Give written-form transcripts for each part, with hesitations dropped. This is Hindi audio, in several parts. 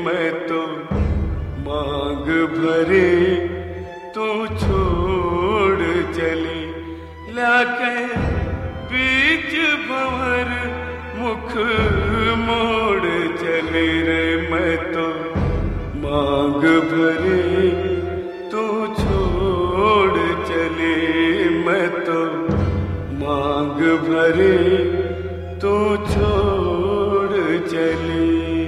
मैं तो मांग भरे तू छोड़ चली लाके बीच भंवर मुख मोड़ चले रे मैं तो मांग भरे तू छोड़ चले मैं तो मांग भरे तू छोड़ चली।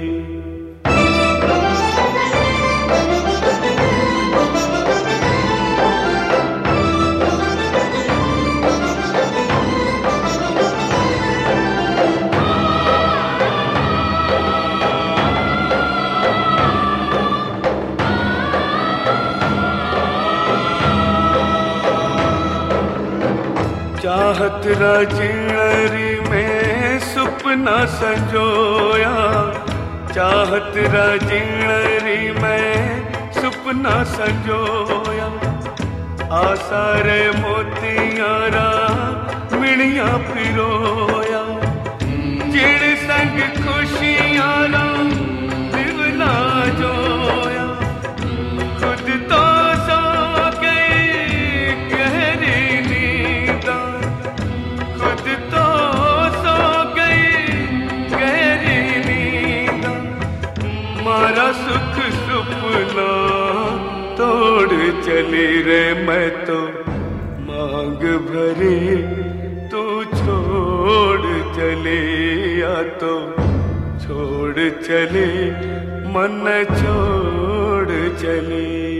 चाहत राजिणरी में सुपना संजोया, चाहत राजिणरी में सुपना संजोया, आसारे मोतियारा मिणिया पिरोया, चिड़ संग खुशियारा दिवला जोया, खुद तो सो गई गहरी नींदा, खुद तो सो गई गहरी नींदा, मारा सुख सुपना तोड़ चली रे मैं तो मांग भरे तू छोड़ चले या तो छोड़ चले मन छोड़ चले।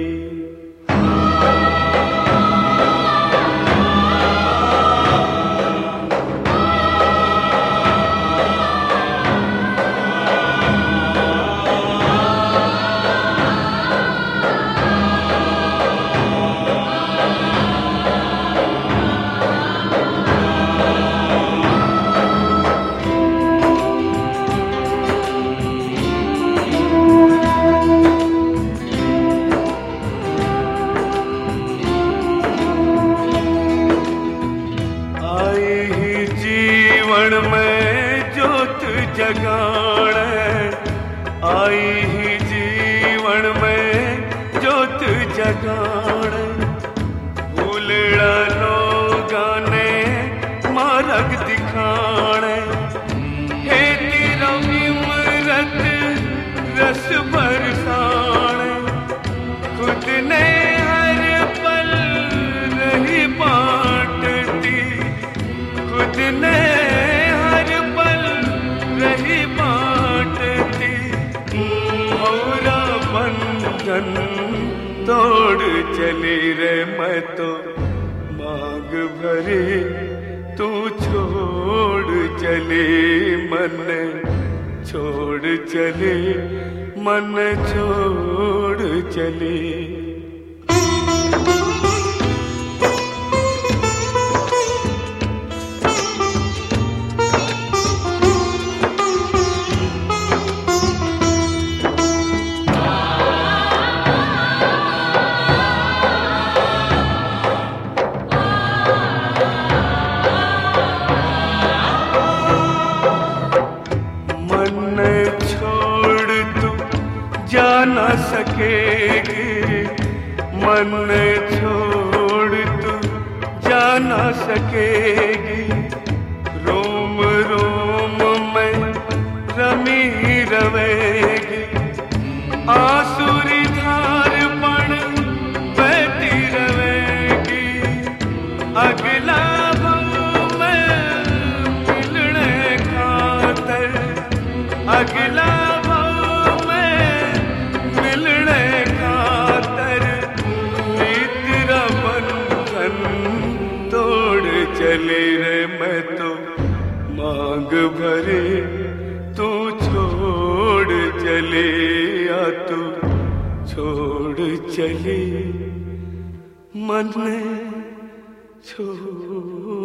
आई ही जीवन में जोत जगाड़े, भूलड़ा लोगा ने मार्ग दिखाड़े, हे तेरा इमरत रस बरसाड़े, खुद ने हर पल रही बांटती, खुद ने हर पल रही बांटती, औरा बंधन तोड़ चली रे मैं तो मांग भरे तू छोड़ चले मन छोड़ चले मन छोड़ चले। जा न सकेगी मन छोड़ तू जा न सकेगी, रोम रोम में रमी रवेगी, आसुरी धार पण बहती रवेगी, अगला भव में मिलने खातर, अगला चले रे मैं तो मांग भरे तू छोड़ चले या तू छोड़ चले मन छोड़